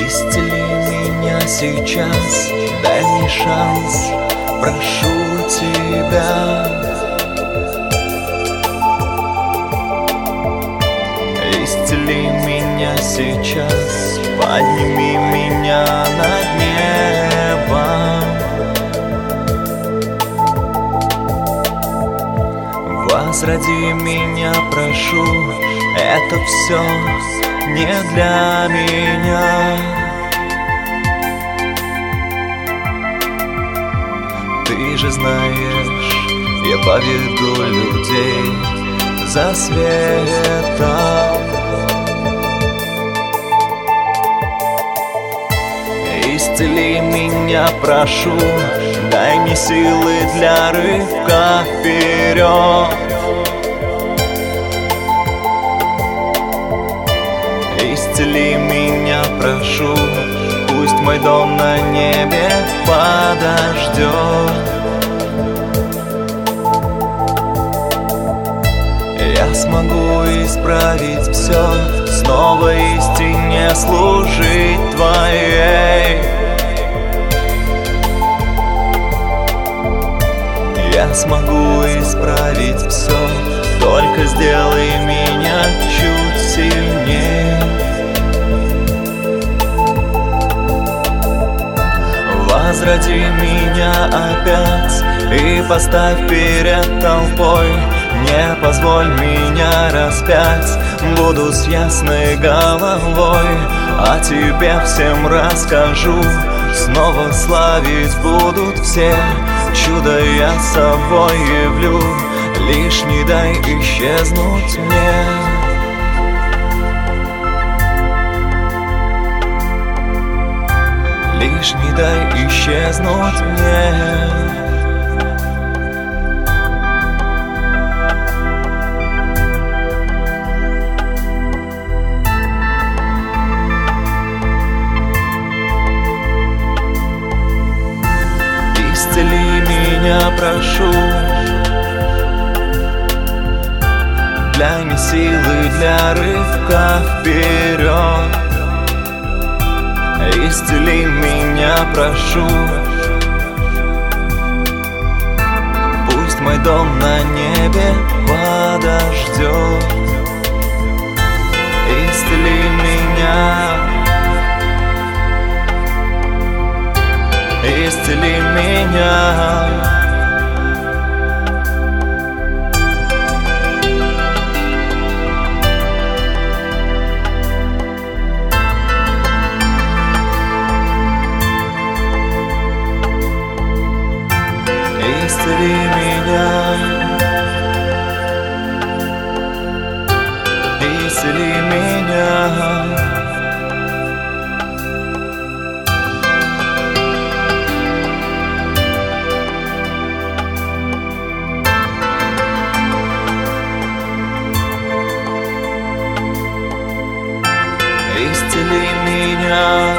Исцели меня сейчас, дай мне шанс, прошу тебя. Исцели меня сейчас, подними меня над небом. Возроди меня, прошу, это все не для меня. Ты же знаешь, я поведу людей за светом. Исцели меня, прошу, дай мне силы для рывка вперед. Исцели меня, прошу, пусть мой дом на небе подождет. Я смогу исправить все, снова истине служить Твоей. Я смогу исправить все, только сделай меня чуть сильнее. Возроди меня опять и поставь перед толпой. Не позволь меня распять, буду с ясной головой. О тебе всем расскажу, снова славить будут все. Чудо я собой явлю, лишь не дай исчезнуть мне. Лишь не дай исчезнуть мне. Исцели меня, прошу, дай мне силы для рывка вперед. Исцели меня, прошу, пусть мой дом на небе подождет. Исцели меня, исцели меня. Исцели меня, исцели меня. Исцели меня.